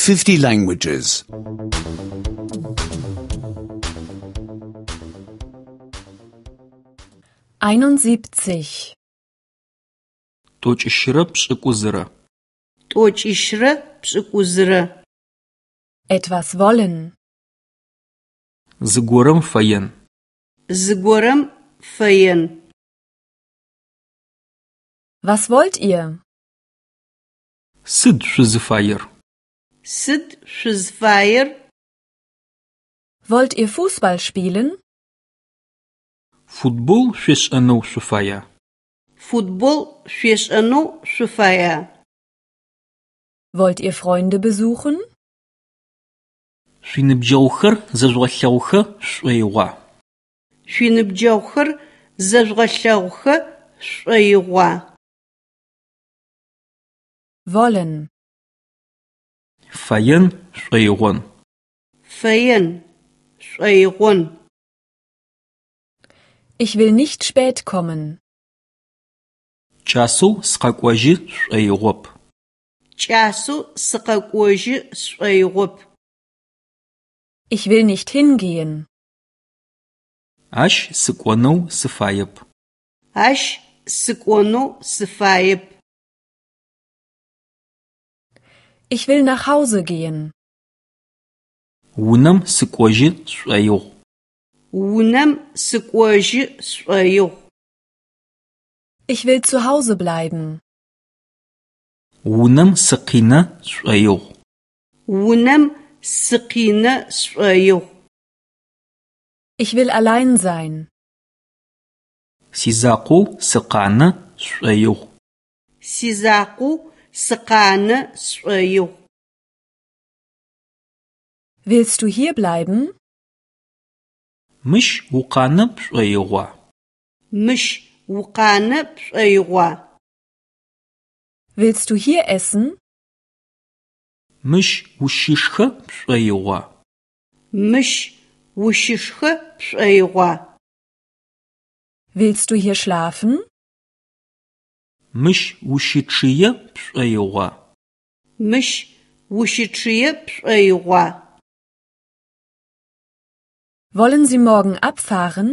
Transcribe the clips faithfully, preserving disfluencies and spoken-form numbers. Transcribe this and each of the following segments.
fifty languages. einundsiebzig. Тӏокӏищырэ пшӏыкӏузырэ. Тӏокӏищырэ пшӏыкӏузырэ. Etwas wollen. Зыгорэм фэен. Зыгорэм фэен. Was wollt ihr? Сыд шъузыфаер? Сыд шъузыфаер? Wollt ihr Fußball spielen? Футбол шъуешӏэнэу шъуфая? Футбол шъуешӏэнэу шъуфая? Wollt ihr Freunde besuchen? Шъуиныбджэгъухэр зэжъугъэлъэгъухэ шӏоигъуа? Шъуиныбджэгъухэр зэжъугъэлъэгъухэ шӏоигъуа? Wollen. Фэен шӏоигъон. Фэен шӏоигъон. Ich will nicht spät kommen. Кӏасэу сыкъэкӏожьы шӏоигъоп. Кӏасэу сыкъэкӏожьы шӏоигъоп. Ich will nicht hingehen. Ащ сыкӏонэу сыфаеп. Ащ сыкӏонэу сыфаеп. Ich will nach Hause gehen. Унэм сыкӏожьы шӏоигъу. Унэм сыкӏожьы шӏоигъу. Ich will zu Hause bleiben. Унэм сыкъинэ шӏоигъу. Унэм сыкъинэ шӏоигъу. Ich will allein sein. Сизакъоу сыкъанэ шӏоигъу. Сизакъоу сыкъанэ шӏоигъу. Willst du hier bleiben? Мыщ укъанэ пшӏоигъуа? Мыщ укъанэ пшӏоигъуа? Willst du hier essen? Мыщ ущышхэ пшӏоигъуа? Мыщ ущышхэ пшӏоигъуа? Willst du hier schlafen? Мыщ ущычъые пшӏоигъуа? Мыщ ущычъые пшӏоигъуа? Wollen Sie morgen abfahren?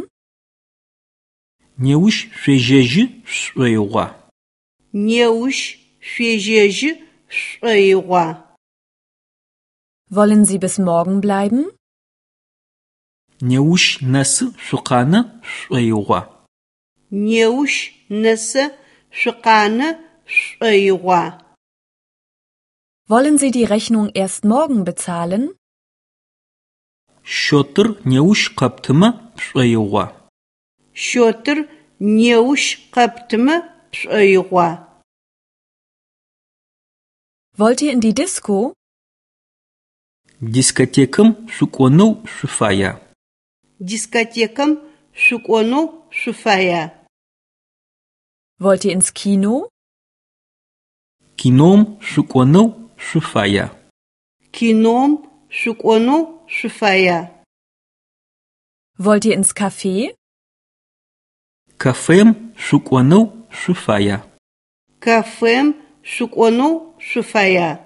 Неущ шъуежьэжьы шъуӏоигъуа? Неущ шъуежьэжьы шъуӏоигъуа? Wollen Sie bis morgen bleiben? Неущ нэсы шъукъанэ шъуӏоигъуа? Неущ нэсы шъукъанэ шъуӏоигъуа? Wollen Sie die Rechnung erst morgen bezahlen? Счётыр неущ къэптымэ пшӏоигъуа? Счётыр неущ къэптымэ пшӏоигъуа? Wollt ihr in die Disco? Дискотекэм шъукӏонэу шъуфая? Дискотекэм шъукӏонэу шъуфая? Wollt ihr ins Kino? Кином шъукӏонэу шъуфая? Кином шъукӏонэу шъуфая? Wollt ihr ins Café? Кафем шъукӏонэу шъуфая? Кафем шъукӏонэу шъуфая?